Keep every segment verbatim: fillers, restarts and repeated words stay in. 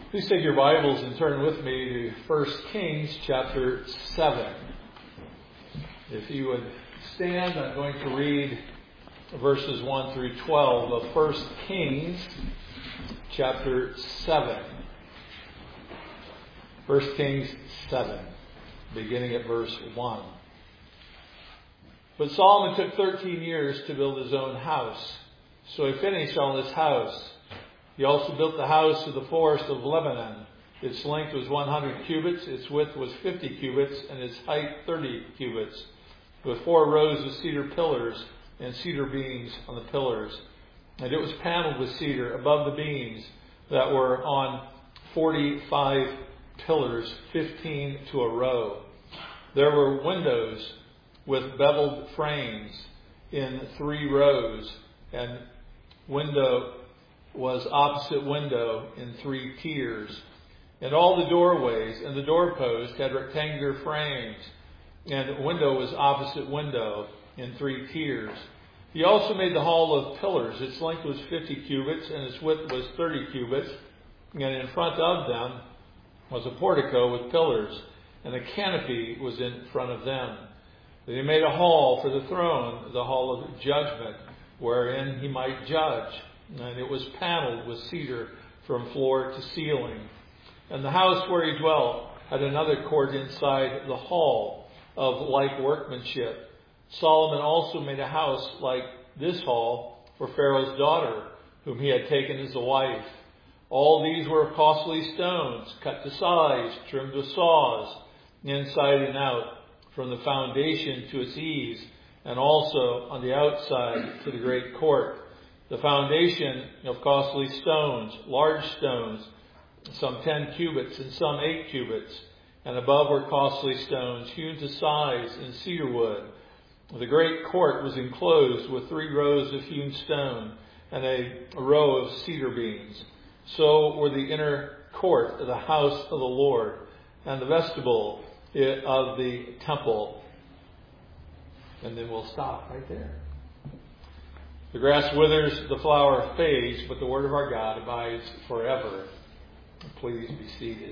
Please take your Bibles and turn with me to First Kings chapter seven. If you would stand, I'm going to read verses one through twelve of First Kings chapter seven. First Kings seven, beginning at verse one. But Solomon took thirteen years to build his own house, so he finished on this house. He also built the house of the forest of Lebanon. Its length was one hundred cubits, its width was fifty cubits, and its height thirty cubits, with four rows of cedar pillars and cedar beams on the pillars. And it was paneled with cedar above the beams that were on forty-five pillars, fifteen to a row. There were windows with beveled frames in three rows, and window was opposite window in three tiers. And all the doorways and the doorposts had rectangular frames, and window was opposite window in three tiers. He also made the hall of pillars. Its length was fifty cubits, and its width was thirty cubits. And in front of them was a portico with pillars, and a canopy was in front of them. Then he made a hall for the throne, the hall of judgment, wherein he might judge. And it was paneled with cedar from floor to ceiling. And the house where he dwelt had another court inside the hall of like workmanship. Solomon also made a house like this hall for Pharaoh's daughter, whom he had taken as a wife. All these were of costly stones, cut to size, trimmed with saws, inside and out, from the foundation to its eaves, and also on the outside to the great court. The foundation of costly stones, large stones, some ten cubits and some eight cubits, and above were costly stones hewn to size in cedar wood. The great court was enclosed with three rows of hewn stone and a row of cedar beams. So were the inner court of the house of the Lord and the vestibule of the temple. And then we'll stop right there. The grass withers, the flower fades, but the word of our God abides forever. Please be seated.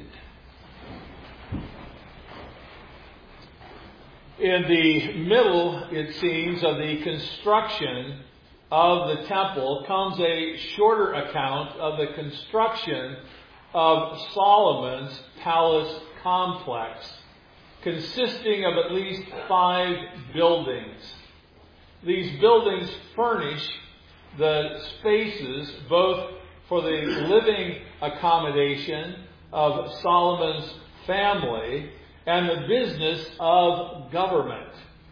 In the middle, it seems, of the construction of the temple comes a shorter account of the construction of Solomon's palace complex, consisting of at least five buildings. These buildings furnish the spaces both for the living accommodation of Solomon's family and the business of government.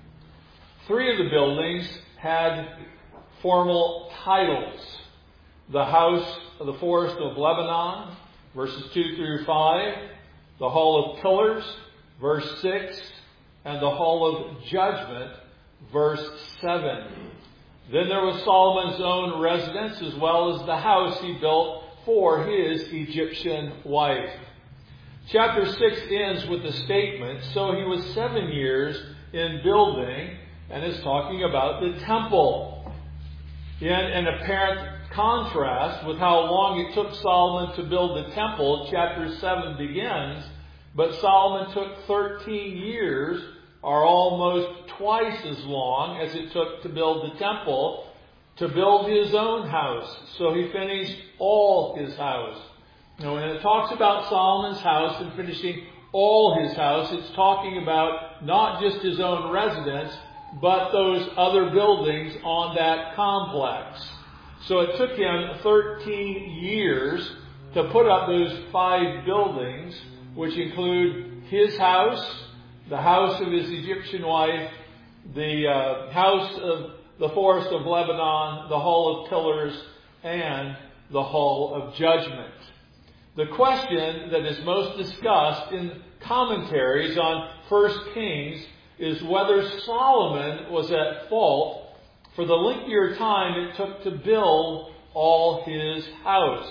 Three of the buildings had formal titles. The House of the Forest of Lebanon, verses two through five, the Hall of Pillars, verse six, and the Hall of Judgment, verse seven. Then there was Solomon's own residence, as well as the house he built for his Egyptian wife. Chapter six ends with the statement, so he was seven years in building, and is talking about the temple. In an apparent contrast with how long it took Solomon to build the temple, chapter seven begins, but Solomon took thirteen years, or almost twice as long as it took to build the temple, to build his own house. So he finished all his house. Now, when it talks about Solomon's house and finishing all his house, it's talking about not just his own residence, but those other buildings on that complex. So it took him thirteen years to put up those five buildings, which include his house, the house of his Egyptian wife, the uh, house of the forest of Lebanon, the Hall of Pillars, and the Hall of Judgment. The question that is most discussed in commentaries on First Kings is whether Solomon was at fault for the lengthier time it took to build all his house.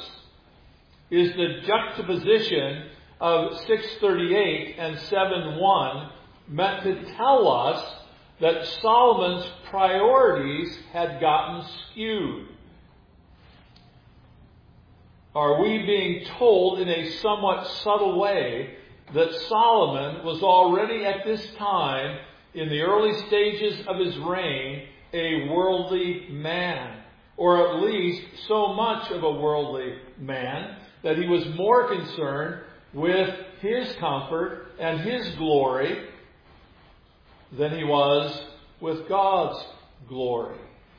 Is the juxtaposition of six thirty-eight and seven one meant to tell us that Solomon's priorities had gotten skewed? are we being told in a somewhat subtle way that Solomon was already at this time, in the early stages of his reign, a worldly man, or at least so much of a worldly man that he was more concerned with his comfort and his glory than he was with God's glory.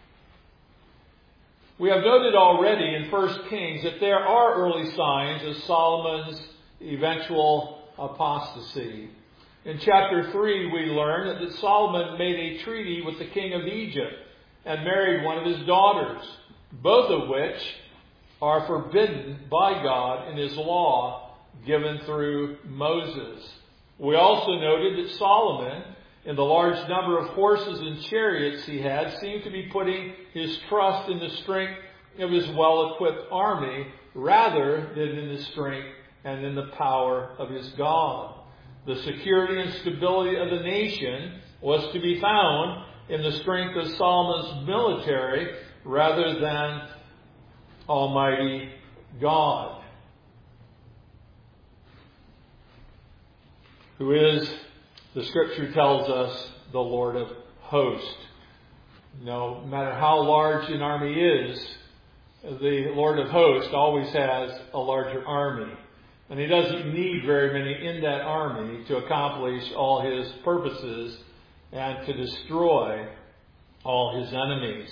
We have noted already in First Kings that there are early signs of Solomon's eventual apostasy. In chapter three, we learn that Solomon made a treaty with the king of Egypt and married one of his daughters, both of which are forbidden by God in his law given through Moses. We also noted that Solomon, in the large number of horses and chariots he had, seemed to be putting his trust in the strength of his well-equipped army rather than in the strength and in the power of his God. The security and stability of the nation was to be found in the strength of Solomon's military rather than Almighty God, who is, the Scripture tells us, the Lord of hosts. No matter how large an army is, the Lord of hosts always has a larger army. And he doesn't need very many in that army to accomplish all his purposes and to destroy all his enemies.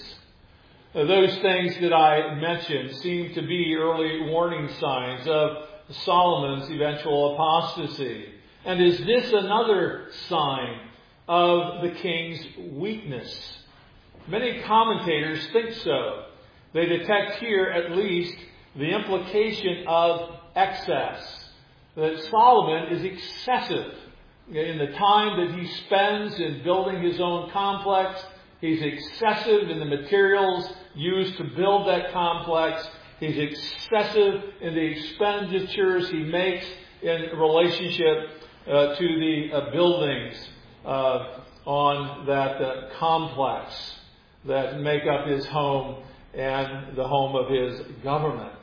Those things that I mentioned seem to be early warning signs of Solomon's eventual apostasy. And is this another sign of the king's weakness? Many commentators think so. They detect here at least the implication of excess. That Solomon is excessive in the time that he spends in building his own complex. He's excessive in the materials used to build that complex. He's excessive in the expenditures he makes in relationship uh, to the uh, buildings uh, on that uh, complex that make up his home and the home of his government.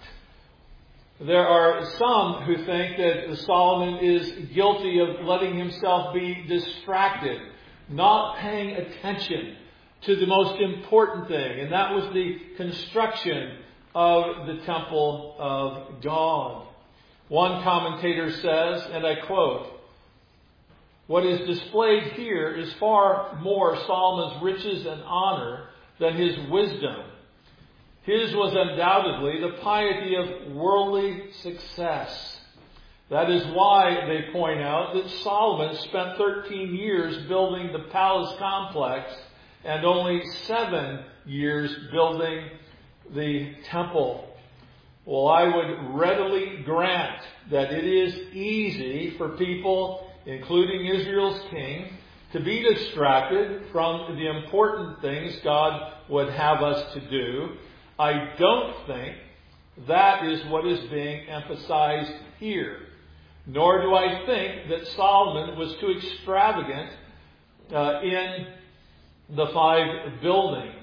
There are some who think that Solomon is guilty of letting himself be distracted, not paying attention to the most important thing, and that was the construction of the temple of God. One commentator says, and I quote, "What is displayed here is far more Solomon's riches and honor than his wisdom. His was undoubtedly the piety of worldly success. That is why they point out that Solomon spent thirteen years building the palace complex and only seven years building the temple." Well, I would readily grant that it is easy for people, including Israel's king, to be distracted from the important things God would have us to do. I don't think that is what is being emphasized here. Nor do I think that Solomon was too extravagant uh, in the five buildings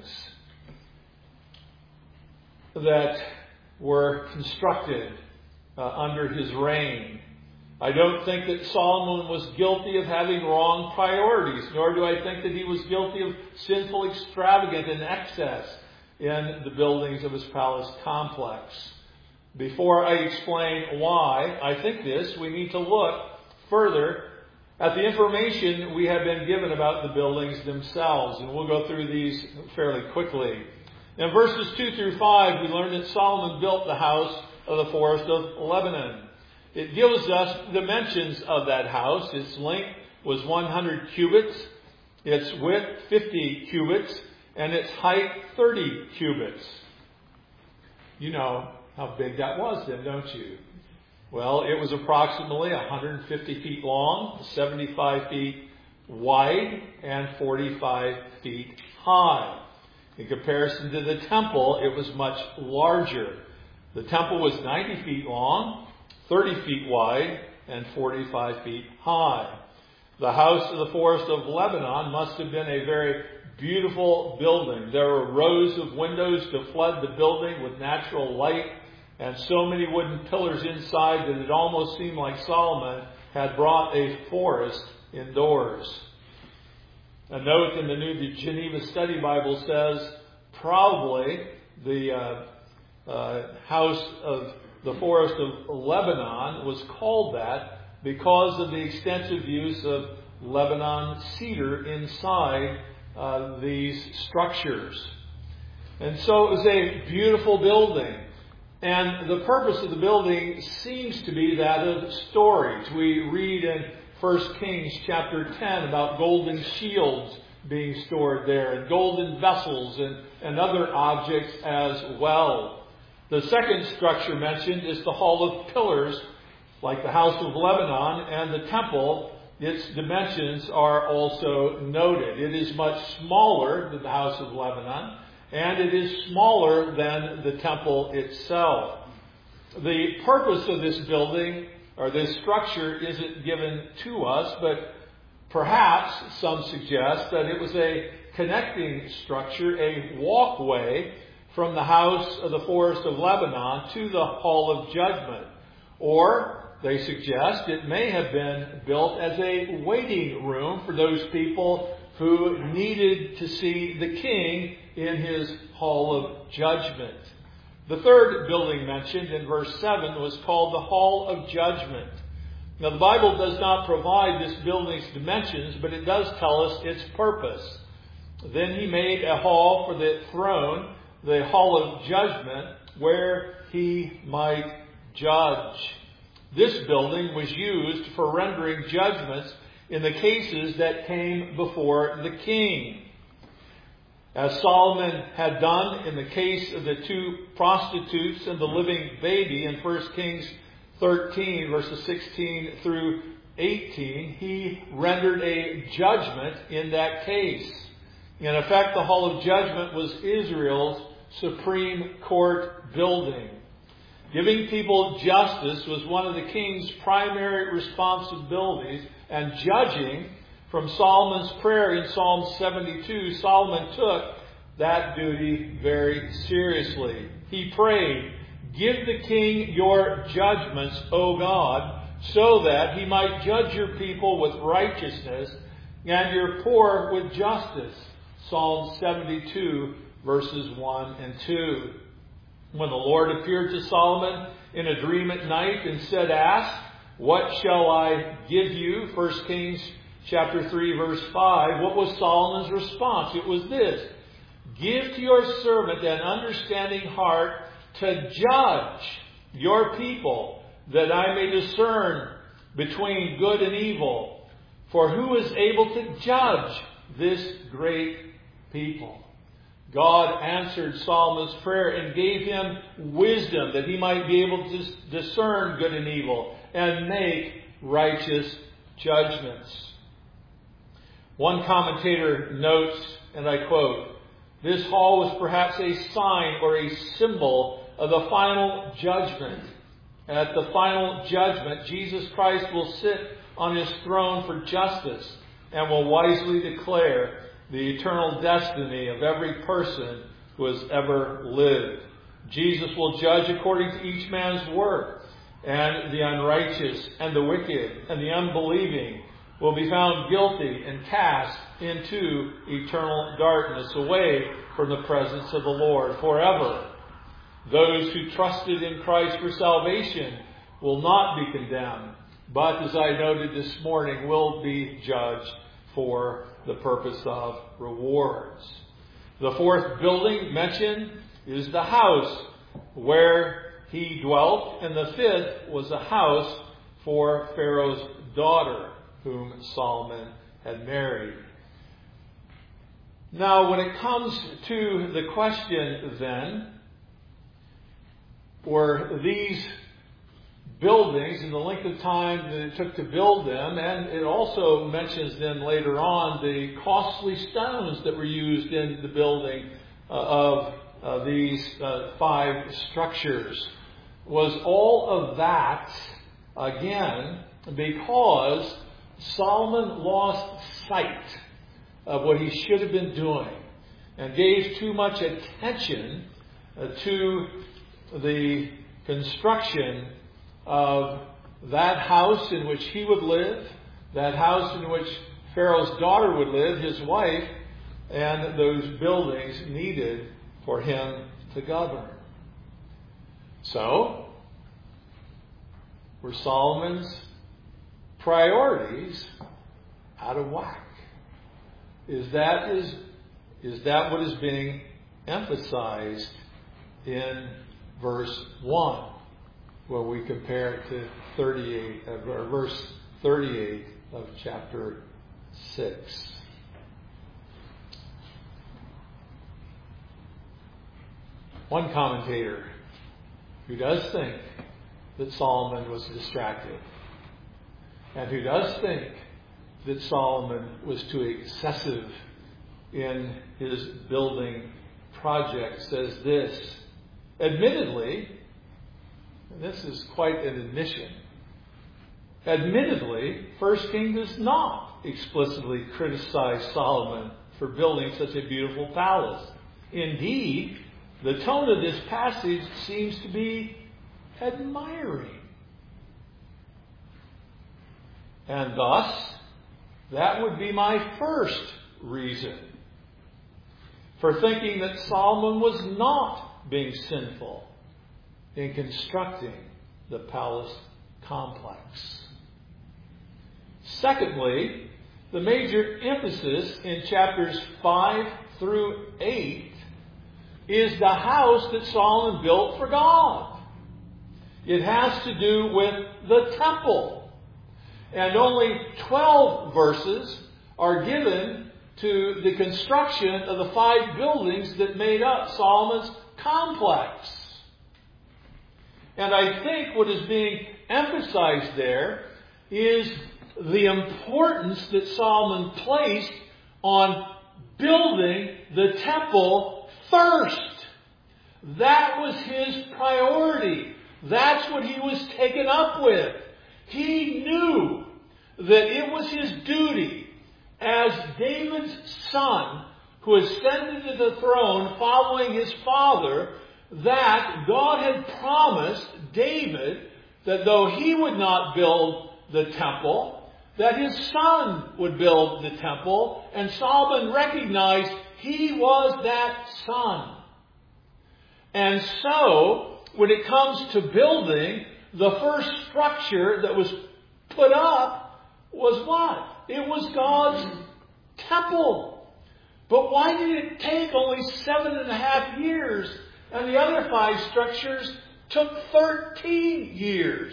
that were constructed uh, under his reign. I don't think that Solomon was guilty of having wrong priorities, nor do I think that he was guilty of sinful extravagance and excess in the buildings of his palace complex. Before I explain why I think this, we need to look further at the information we have been given about the buildings themselves, and we'll go through these fairly quickly. In verses two through five, we learn that Solomon built the house of the forest of Lebanon. It gives us the dimensions of that house. Its length was one hundred cubits, its width fifty cubits, and its height thirty cubits. You know how big that was then, don't you? Well, it was approximately one hundred fifty feet long, seventy-five feet wide, and forty-five feet high. In comparison to the temple, it was much larger. The temple was ninety feet long, thirty feet wide, and forty-five feet high. The house of the forest of Lebanon must have been a very beautiful building. There were rows of windows to flood the building with natural light and so many wooden pillars inside that it almost seemed like Solomon had brought a forest indoors. A note in the New Geneva Study Bible says probably the uh, uh, house of the forest of Lebanon was called that because of the extensive use of Lebanon cedar inside uh, these structures. And so it was a beautiful building. And the purpose of the building seems to be that of storage. We read in First Kings chapter ten about golden shields being stored there, and golden vessels and, and other objects as well. The second structure mentioned is the Hall of Pillars, like the House of Lebanon, and the temple. Its dimensions are also noted. It is much smaller than the House of Lebanon, and it is smaller than the temple itself. The purpose of this building, or this structure, isn't given to us, but perhaps some suggest that it was a connecting structure, a walkway from the house of the Forest of Lebanon to the Hall of Judgment. Or they suggest it may have been built as a waiting room for those people who needed to see the king in his Hall of Judgment. The third building mentioned in verse seven was called the Hall of Judgment. Now, the Bible does not provide this building's dimensions, but it does tell us its purpose. Then he made a hall for the throne, the Hall of Judgment, where he might judge. This building was used for rendering judgments in the cases that came before the king. As Solomon had done in the case of the two prostitutes and the living baby in First Kings thirteen, verses sixteen through eighteen, he rendered a judgment in that case. In effect, the Hall of Judgment was Israel's Supreme Court building. Giving people justice was one of the king's primary responsibilities, and judging, from Solomon's prayer in Psalm seventy-two, Solomon took that duty very seriously. He prayed, "Give the king your judgments, O God, so that he might judge your people with righteousness and your poor with justice." Psalm seventy-two, verses one and two. When the Lord appeared to Solomon in a dream at night and said, "Ask, what shall I give you?" First Kings chapter three, verse five. What was Solomon's response? It was this: "Give to your servant an understanding heart to judge your people, that I may discern between good and evil. For who is able to judge this great people?" God answered Solomon's prayer and gave him wisdom that he might be able to discern good and evil and make righteous judgments. One commentator notes, and I quote, "This hall was perhaps a sign or a symbol of the final judgment. At the final judgment, Jesus Christ will sit on his throne for justice and will wisely declare the eternal destiny of every person who has ever lived. Jesus will judge according to each man's work, and the unrighteous and the wicked and the unbelieving will be found guilty and cast into eternal darkness, away from the presence of the Lord forever. Those who trusted in Christ for salvation will not be condemned, but, as I noted this morning, will be judged for the purpose of rewards. The fourth building mentioned is the house where he dwelt, and the fifth was a house for Pharaoh's daughter, whom Solomon had married. Now, when it comes to the question then, were these buildings and the length of time that it took to build them, and it also mentions then later on the costly stones that were used in the building uh, of uh, these uh, five structures. Was all of that, again, because Solomon lost sight of what he should have been doing and gave too much attention uh, to the construction of that house in which he would live, that house in which Pharaoh's daughter would live, his wife, and those buildings needed for him to govern. So, were Solomon's priorities out of whack? Is that is is that what is being emphasized in verse one when we compare it to thirty-eight or verse thirty-eight of chapter six? One commentator who does think that Solomon was distracted, and who does think that Solomon was too excessive in his building project, says this. Admittedly, and this is quite an admission, admittedly, First Kings does not explicitly criticize Solomon for building such a beautiful palace. Indeed, the tone of this passage seems to be admiring. And thus, that would be my first reason for thinking that Solomon was not being sinful in constructing the palace complex. Secondly, the major emphasis in chapters five through eight is the house that Solomon built for God. It has to do with the temple. And only twelve verses are given to the construction of the five buildings that made up Solomon's complex. And I think what is being emphasized there is the importance that Solomon placed on building the temple first. That was his priority. That's what he was taken up with. He knew that it was his duty as David's son, who ascended to the throne following his father, that God had promised David that though he would not build the temple, that his son would build the temple, and Solomon recognized he was that son. And so, when it comes to building, the first structure that was put up was what? It was God's temple. But why did it take only seven and a half years, and the other five structures took thirteen years?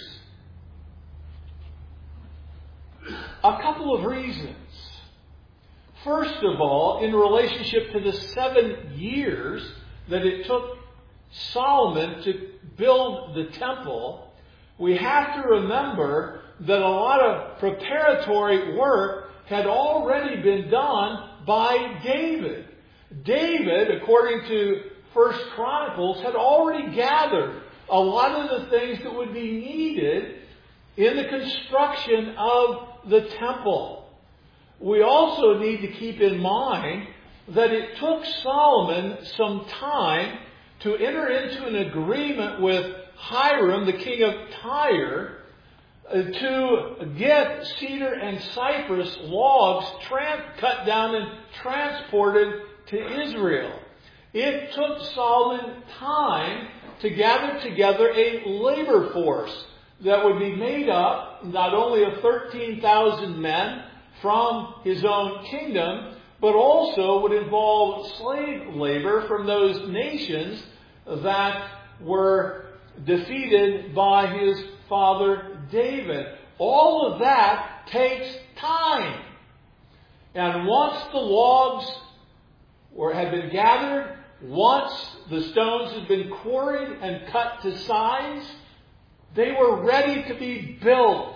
A couple of reasons. First of all, in relationship to the seven years that it took Solomon to build the temple, we have to remember that a lot of preparatory work had already been done by David. David, according to First Chronicles, had already gathered a lot of the things that would be needed in the construction of the temple. We also need to keep in mind that it took Solomon some time to enter into an agreement with Hiram, the king of Tyre, uh, to get cedar and cypress logs tran- cut down and transported to Israel. It took Solomon time to gather together a labor force that would be made up not only of thirteen thousand men from his own kingdom, but also would involve slave labor from those nations that were defeated by his father David. All of that takes time. And once the logs were, had been gathered, once the stones had been quarried and cut to size, they were ready to be built.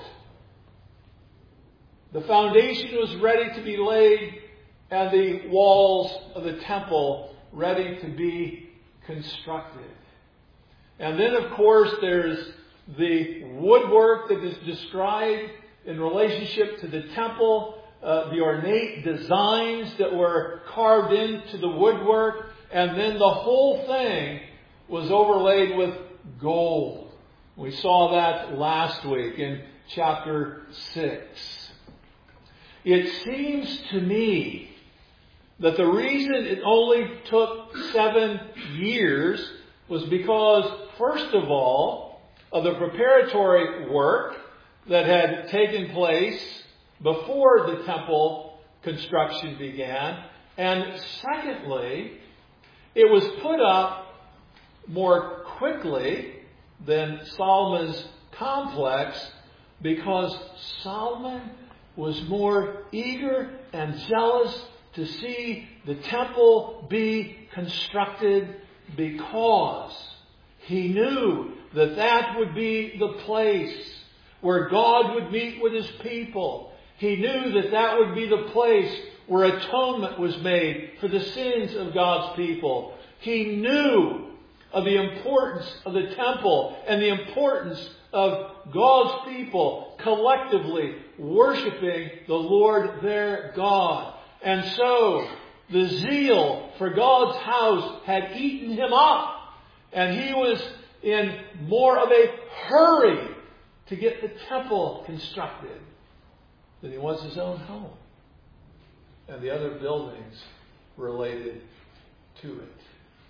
The foundation was ready to be laid, and the walls of the temple ready to be constructed. And then, of course, there's the woodwork that is described in relationship to the temple, uh, the ornate designs that were carved into the woodwork, and then the whole thing was overlaid with gold. We saw that last week in chapter six. It seems to me that the reason it only took seven years was because, first of all, of the preparatory work that had taken place before the temple construction began. And secondly, it was put up more quickly than Solomon's complex because Solomon was more eager and zealous to see the temple be constructed because he knew that that would be the place where God would meet with His people. He knew that that would be the place where atonement was made for the sins of God's people. He knew of the importance of the temple and the importance of God's people collectively worshiping the Lord their God. And so the zeal for God's house had eaten him up, and he was in more of a hurry to get the temple constructed than he was his own home and the other buildings related to it.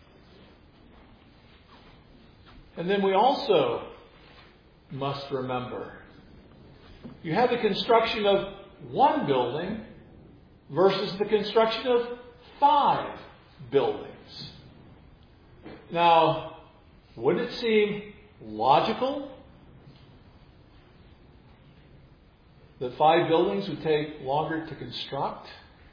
And then we also must remember, you have the construction of one building versus the construction of five buildings. Now, would it seem logical that five buildings would take longer to construct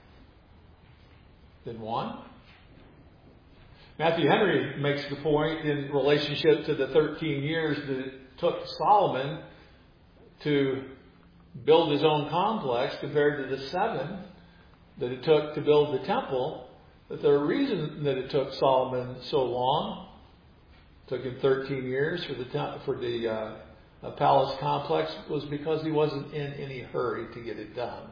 than one? Matthew Henry makes the point in relationship to the thirteen years that it took Solomon to build his own complex compared to the seven that it took to build the temple, that the reason that it took Solomon so long, it took him thirteen years for the for the uh, palace complex, was because he wasn't in any hurry to get it done.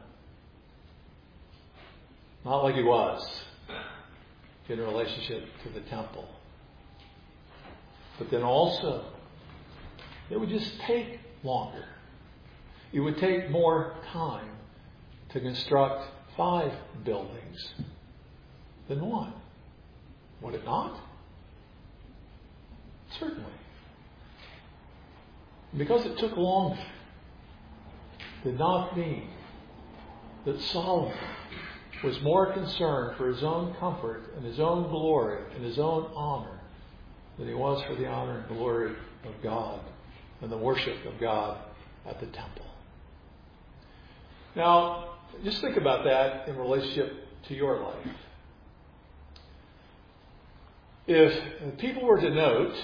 Not like he was in relationship to the temple. But then also, it would just take longer. It would take more time to construct five buildings than one. Would it not? Certainly. Because it took longer did not mean that Solomon was more concerned for his own comfort and his own glory and his own honor than he was for the honor and glory of God and the worship of God at the temple. Now, just think about that in relationship to your life. If people were to note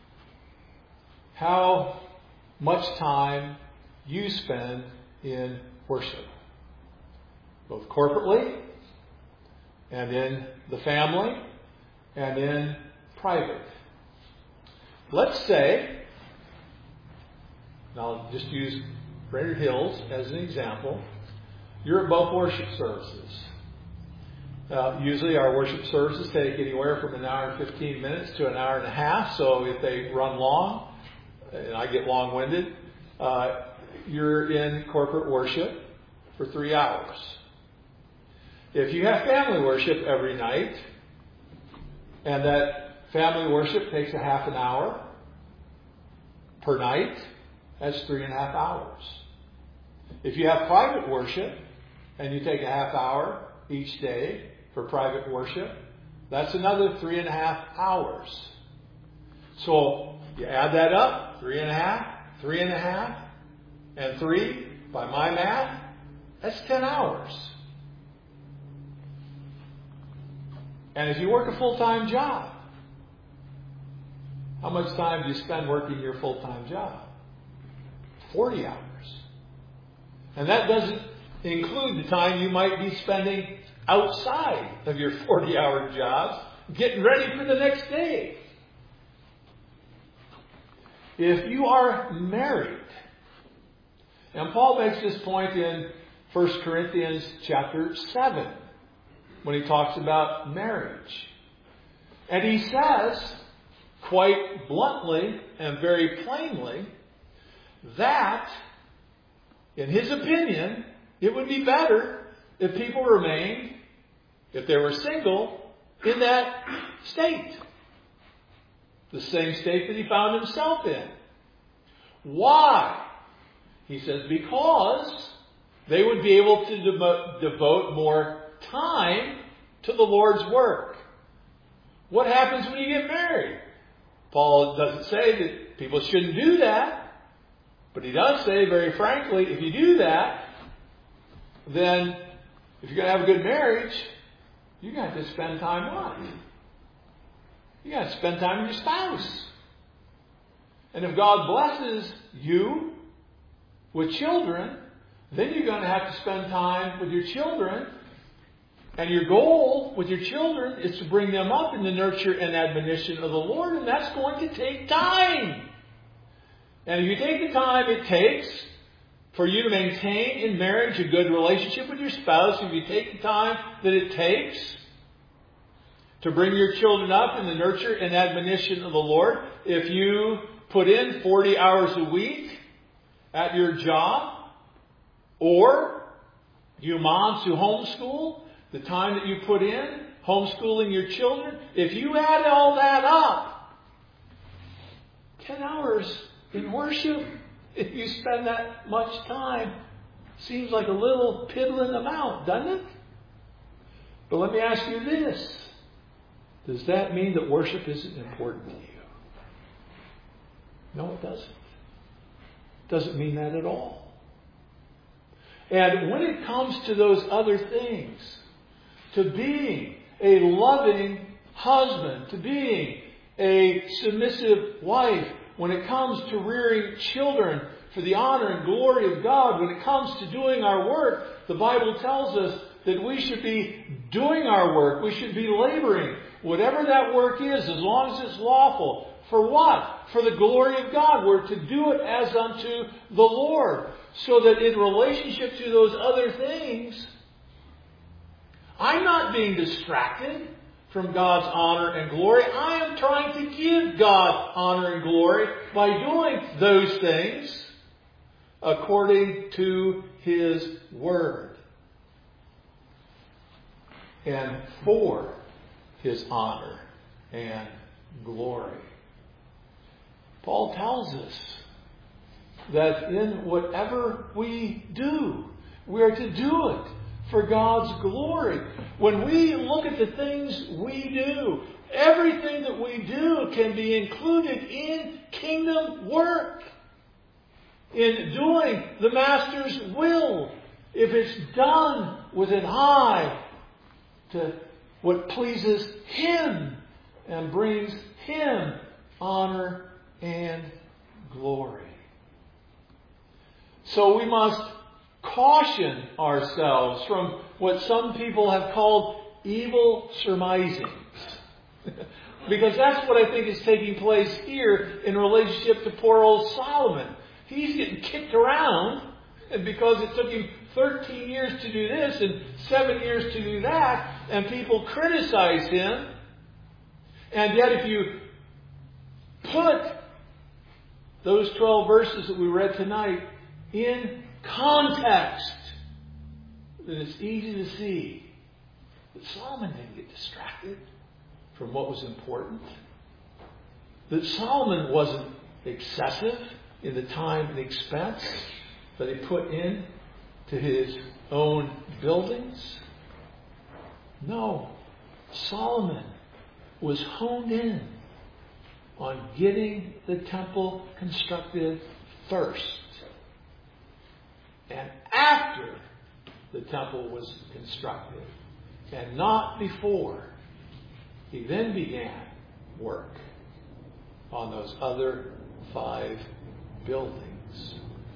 how much time you spend in worship, both corporately and in the family and in private. Let's say, and I'll just use Brainerd Hills as an example, you're at both worship services. Uh, usually our worship services take anywhere from an hour and fifteen minutes to an hour and a half, so if they run long, and I get long-winded, uh, you're in corporate worship for three hours. If you have family worship every night, and that family worship takes a half an hour per night, that's three and a half hours. If you have private worship, and you take a half hour each day for private worship, that's another three and a half hours. So you add that up, three and a half, three and a half, and three, by my math, that's ten hours. And if you work a full-time job, how much time do you spend working your full-time job? forty hours. And that doesn't include the time you might be spending outside of your forty-hour jobs getting ready for the next day. If you are married, and Paul makes this point in First Corinthians chapter seven, when he talks about marriage. And he says quite bluntly and very plainly that, in his opinion, it would be better if people remained, if they were single, in that state. The same state that he found himself in. Why? He says, because they would be able to devo- devote more time to the Lord's work. What happens when you get married? Paul doesn't say that people shouldn't do that. But he does say, very frankly, if you do that, then if you're going to have a good marriage, you're going to have to spend time what? You got to spend time with your spouse. And if God blesses you with children, then you're going to have to spend time with your children. And your goal with your children is to bring them up in the nurture and admonition of the Lord. And that's going to take time. And if you take the time it takes for you to maintain in marriage a good relationship with your spouse, if you take the time that it takes to bring your children up in the nurture and admonition of the Lord, if you put in forty hours a week at your job, or you moms who homeschool, the time that you put in homeschooling your children, if you add all that up, ten hours in worship, if you spend that much time, seems like a little piddling amount, doesn't it? But let me ask you this. Does that mean that worship isn't important to you? No, it doesn't. It doesn't mean that at all. And when it comes to those other things, to being a loving husband, to being a submissive wife, when it comes to rearing children for the honor and glory of God, when it comes to doing our work, the Bible tells us that we should be doing our work. We should be laboring, whatever that work is, as long as it's lawful. For what? For the glory of God. We're to do it as unto the Lord. So that in relationship to those other things, I'm not being distracted from God's honor and glory. I am trying to give God honor and glory by doing those things according to His Word. And for His honor and glory. Paul tells us that in whatever we do, we are to do it for God's glory. When we look at the things we do, everything that we do can be included in kingdom work. In doing the Master's will. If it's done with an eye to what pleases Him and brings Him honor and glory. So we must caution ourselves from what some people have called evil surmisings. Because that's what I think is taking place here in relationship to poor old Solomon. He's getting kicked around, and because it took him thirteen years to do this and seven years to do that, and people criticize him. And yet if you put those twelve verses that we read tonight in context, then it's easy to see that Solomon didn't get distracted from what was important. That Solomon wasn't excessive in the time and expense that he put in to his own buildings. No, Solomon was honed in on getting the temple constructed first. And after the temple was constructed, and not before, he then began work on those other five buildings.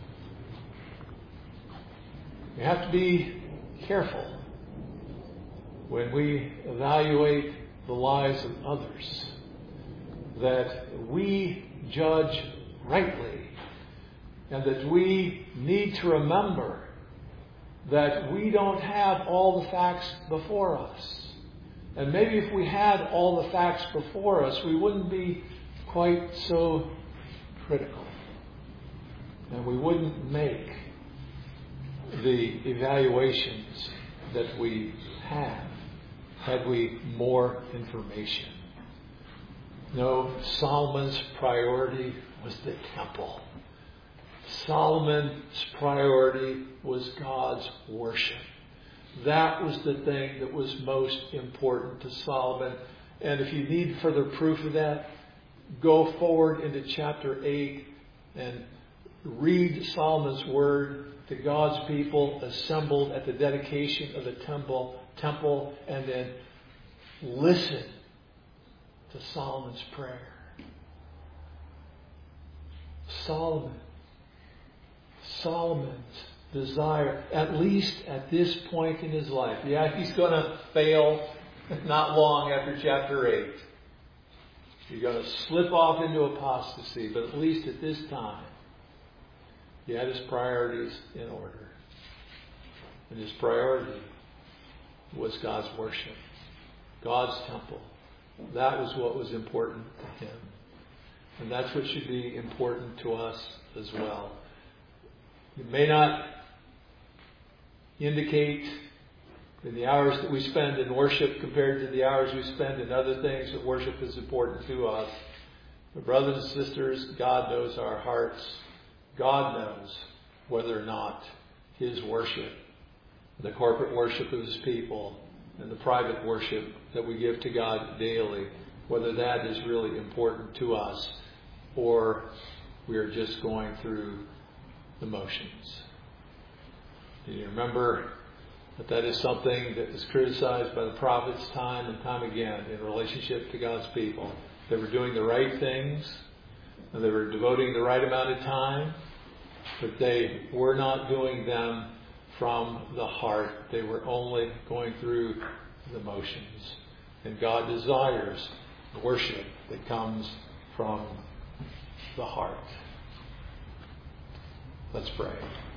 We have to be careful when we evaluate the lives of others, that we judge rightly, and that we need to remember that we don't have all the facts before us. And maybe if we had all the facts before us, we wouldn't be quite so critical. And we wouldn't make the evaluations that we have had we more information. No, Solomon's priority was the temple. Solomon's priority was God's worship. That was the thing that was most important to Solomon. And if you need further proof of that, go forward into chapter eight and read Solomon's word to God's people assembled at the dedication of the temple, temple, and then listen to Solomon's prayer. Solomon, Solomon's desire, at least at this point in his life. Yeah, he's going to fail not long after chapter eight. He's going to slip off into apostasy, but at least at this time, he had his priorities in order. And his priority was God's worship, God's temple. That was what was important to him. And that's what should be important to us as well. It may not indicate in the hours that we spend in worship compared to the hours we spend in other things that worship is important to us. But brothers and sisters, God knows our hearts. God knows whether or not His worship, the corporate worship of His people, and the private worship that we give to God daily, whether that is really important to us or we are just going through the motions. Do you remember that that is something that is criticized by the prophets time and time again in relationship to God's people? They were doing the right things, and they were devoting the right amount of time, but they were not doing them from the heart. They were only going through the motions. And God desires worship that comes from the heart. Let's pray.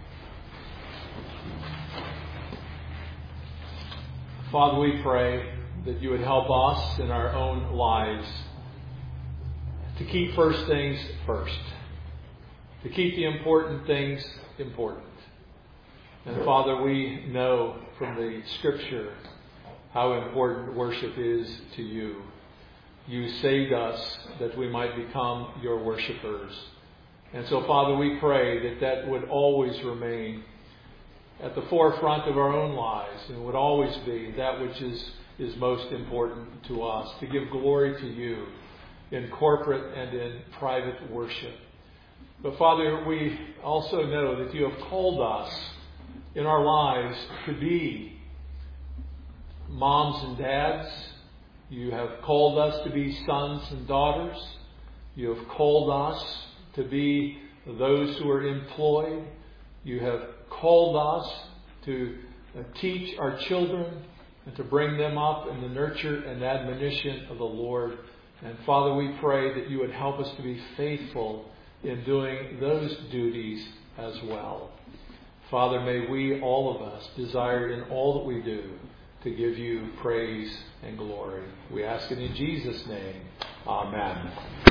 Father, we pray that you would help us in our own lives to keep first things first, to keep the important things important. And Father, we know from the Scripture how important worship is to you. You saved us that we might become your worshipers. And so, Father, we pray that that would always remain at the forefront of our own lives and would always be that which is, is most important to us, to give glory to you in corporate and in private worship. But Father, we also know that you have called us in our lives to be moms and dads. You have called us to be sons and daughters. You have called us to be those who are employed. You have called us to teach our children and to bring them up in the nurture and admonition of the Lord. And Father, we pray that you would help us to be faithful in doing those duties as well. Father, may we, all of us, desire in all that we do to give you praise and glory. We ask it in Jesus' name. Amen.